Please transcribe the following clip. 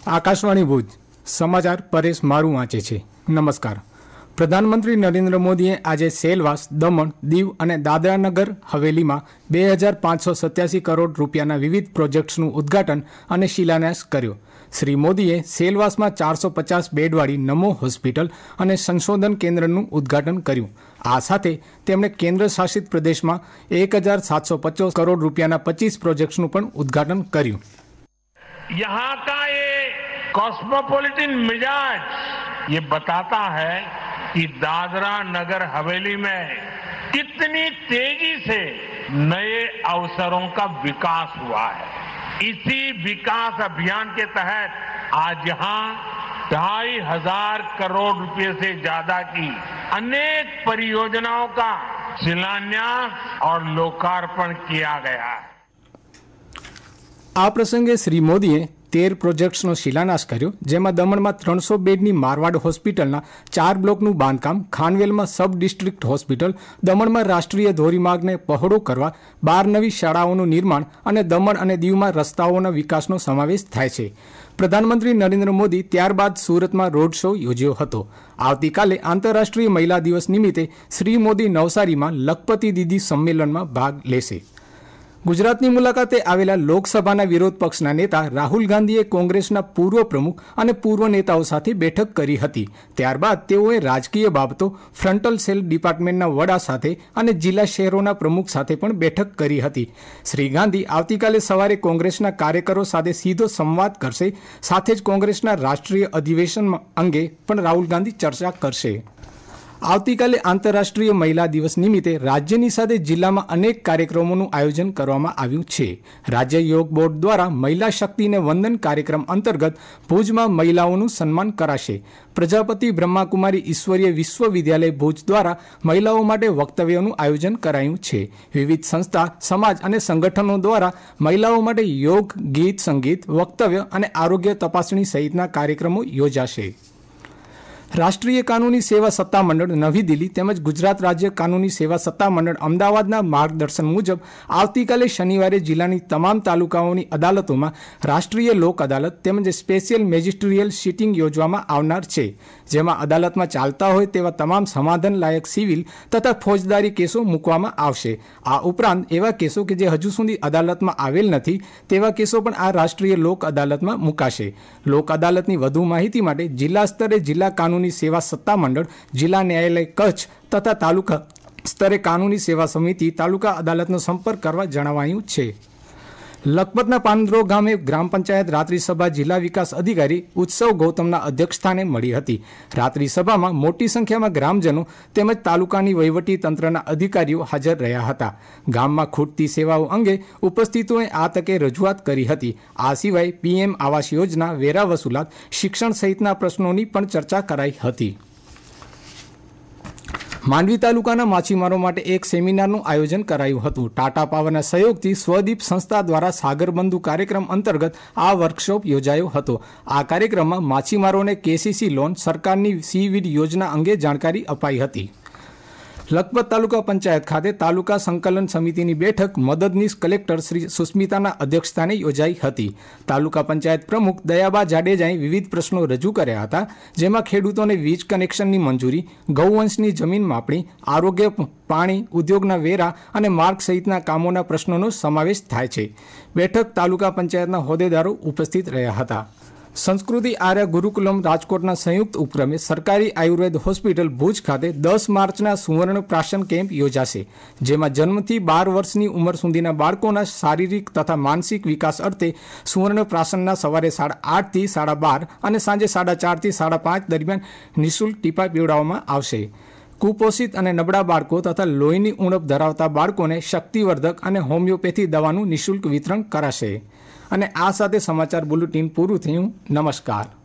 આકાશવાણી ભુજ સમાચાર પરેશ મારું વાંચે છે। નમસ્કાર। પ્રધાનમંત્રી નરેન્દ્ર મોદીએ આજે સેલવાસ, દમણ, દીવ અને દાદરા નગર હવેલીમાં 2587 કરોડ રૂપિયાના વિવિધ પ્રોજેક્ટ્સનું ઉદ્ઘાટન અને શિલાન્યાસ કર્યો। શ્રી મોદીએ સેલવાસમાં 450 બેડવાળી નમો હોસ્પિટલ અને સંશોધન કેન્દ્રનું ઉદ્ઘાટન કર્યું। આ સાથે તેમણે કેન્દ્ર શાસિત પ્રદેશમાં 1750 કરોડ રૂપિયાના 25 પ્રોજેક્ટ્સનું પણ ઉદ્ઘાટન કર્યું। यहाँ का ये कॉस्मोपॉलिटन मिजाज ये बताता है कि दादरा नगर हवेली में कितनी तेजी से नए अवसरों का विकास हुआ है। इसी विकास अभियान के तहत आज यहाँ 2500 करोड़ रुपए से ज्यादा की अनेक परियोजनाओं का शिलान्यास और लोकार्पण किया गया है। આ પ્રસંગે શ્રી મોદીએ 13 પ્રોજેક્ટ્સનો શિલાન્યાસ કર્યો, જેમાં દમણમાં 300 બેડની મારવાડ હોસ્પિટલના 4 બ્લોકનું બાંધકામ, ખાનવેલમાં સબ ડિસ્ટ્રિક્ટ હોસ્પિટલ, દમણમાં રાષ્ટ્રીય ધોરીમાર્ગને પહોળો કરવા 12 નવી શાળાઓનું નિર્માણ અને દમણ અને દીવમાં રસ્તાઓના વિકાસનો સમાવેશ થાય છે। પ્રધાનમંત્રી નરેન્દ્ર મોદી ત્યારબાદ સુરતમાં રોડ શો યોજ્યો હતો। આવતીકાલે આંતરરાષ્ટ્રીય મહિલા દિવસ નિમિત્તે શ્રી મોદી નવસારીમાં લખપતિ દીદી સંમેલનમાં ભાગ લેશે। ગુજરાતની મુલાકાતે આવેલા લોકસભાના વિરોધ પક્ષના નેતા રાહુલ ગાંધીએ કોંગ્રેસના પૂર્વ પ્રમુખ અને પૂર્વ નેતાઓ સાથે બેઠક કરી હતી। ત્યારબાદ તેઓએ રાજકીય બાબતો, ફ્રન્ટલ સેલ ડિપાર્ટમેન્ટના વડા સાથે અને જિલ્લા શહેરોના પ્રમુખ સાથે પણ બેઠક કરી હતી। શ્રી ગાંધી આવતીકાલે સવારે કોંગ્રેસના કાર્યકરો સાથે સીધો સંવાદ કરશે। સાથે જ કોંગ્રેસના રાષ્ટ્રીય અધિવેશન અંગે પણ રાહુલ ગાંધી ચર્ચા કરશે। આવતીકાલે આંતરરાષ્ટ્રીય મહિલા દિવસ નિમિત્તે રાજ્યની સાથે જિલ્લામાં અનેક કાર્યક્રમોનું આયોજન કરવામાં આવ્યું છે। રાજ્ય યોગ બોર્ડ દ્વારા મહિલા શક્તિને વંદન કાર્યક્રમ અંતર્ગત ભુજમાં મહિલાઓનું સન્માન કરાશે। પ્રજાપતિ બ્રહ્માકુમારી ઈશ્વરીય વિશ્વવિદ્યાલય ભુજ દ્વારા મહિલાઓ માટે વક્તવ્યનું આયોજન કરાયું છે। વિવિધ સંસ્થા, સમાજ અને સંગઠનો દ્વારા મહિલાઓ માટે યોગ, ગીત, સંગીત, વક્તવ્ય અને આરોગ્ય તપાસણી સહિતના કાર્યક્રમો યોજાશે। રાષ્ટ્રીય કાનૂની સેવા સત્તામંડળ નવી દિલ્હી તેમજ ગુજરાત રાજ્ય કાનૂની સેવા સત્તામંડળ અમદાવાદના માર્ગદર્શન મુજબ આવતીકાલે શનિવારે જિલ્લાની તમામ તાલુકાઓની અદાલતોમાં રાષ્ટ્રીય લોક અદાલત તેમજ સ્પેશિયલ મેજિસ્ટ્રીયલ સિટિંગ યોજવામાં આવનાર છે, જેમાં અદાલતમાં ચાલતા હોય તેવા તમામ સમાધાન લાયક સિવિલ તથા ફોજદારી કેસો મૂકવામાં આવશે। આ ઉપરાંત એવા કેસો કે જે હજુ સુધી અદાલતમાં આવેલ નથી તેવા કેસો પણ આ રાષ્ટ્રીય લોક અદાલતમાં મૂકાશે। લોક અદાલતની વધુ માહિતી માટે જિલ્લા સ્તરે જિલ્લા કાનૂની સેવા સત્તામંડળ, જિલ્લા ન્યાયાલય કચ્છ તથા તાલુકા સ્તરે કાનૂની સેવા સમિતિ તાલુકા અદાલતનો સંપર્ક કરવા જણાવાયું છે। લખપતના પાંદરો ગામે ગ્રામ પંચાયત રાત્રિ સભા જિલ્લા વિકાસ અધિકારી ઉત્સવ ગૌતમના અધ્યક્ષસ્થાને મળી હતી। રાત્રિ સભામાં મોટી સંખ્યામાં ગ્રામજનો તેમજ તાલુકાની વહીવટી તંત્રના અધિકારીઓ હાજર રહ્યા હતા। ગામમાં ખૂટતી સેવાઓ અંગે ઉપસ્થિતોએ આ તકે રજૂઆત કરી હતી। આ સિવાય PM આવાસ યોજના, વેરા વસૂલાત, શિક્ષણ સહિતના પ્રશ્નોની પણ ચર્ચા કરાઈ હતી। માંડવી તાલુકાના માછીમારો માટે એક સેમિનારનું આયોજન કરાયું હતું। ટાટા પાવરના સહયોગથી સ્વદીપ સંસ્થા દ્વારા સાગરબંધુ કાર્યક્રમ અંતર્ગત આ વર્કશોપ યોજાયો હતો। આ કાર્યક્રમમાં માછીમારોને KCC લોન, સરકારની સીવીડ યોજના અંગે જાણકારી અપાઈ હતી। લખપત તાલુકા પંચાયત ખાતે તાલુકા સંકલન સમિતિની બેઠક મદદનીશ કલેક્ટર શ્રી સુસ્મિતાના અધ્યક્ષસ્થાને યોજાઈ હતી। તાલુકા પંચાયત પ્રમુખ દયાબા જાડેજાએ વિવિધ પ્રશ્નો રજૂ કર્યા હતા, જેમાં ખેડૂતોને વીજ કનેક્શનની મંજૂરી, ગૌવંશની જમીન માપણી, આરોગ્ય, પાણી, ઉદ્યોગના વેરા અને માર્ગ સહિતના કામોના પ્રશ્નોનો સમાવેશ થાય છે। બેઠક તાલુકા પંચાયતના હોદ્દેદારો ઉપસ્થિત રહ્યા હતા। સંસ્કૃતિ આર્ય ગુરુકુલમ રાજકોટના સંયુક્ત ઉપક્રમે સરકારી આયુર્વેદ હોસ્પિટલ ભુજ ખાતે 10 માર્ચના સુવર્ણ પ્રાશન કેમ્પ યોજાશે, જેમાં જન્મથી 12 વર્ષની ઉંમર સુધીના બાળકોના શારીરિક તથા માનસિક વિકાસ અર્થે સુવર્ણ પ્રાશનના સવારે 8:30 થી 12:30 અને સાંજે 4:30 થી 5:30 દરમિયાન નિઃશુલ્ક ટીપા પીવડાવવામાં આવશે। કુપોષિત અને નબળા બાળકો તથા લોહીની ઉણપ ધરાવતા બાળકોને શક્તિવર્ધક અને હોમિયોપેથી દવાનું નિઃશુલ્ક વિતરણ કરાશે। અને આ સાથે સમાચાર બુલેટિન પૂરું થયું। નમસ્કાર।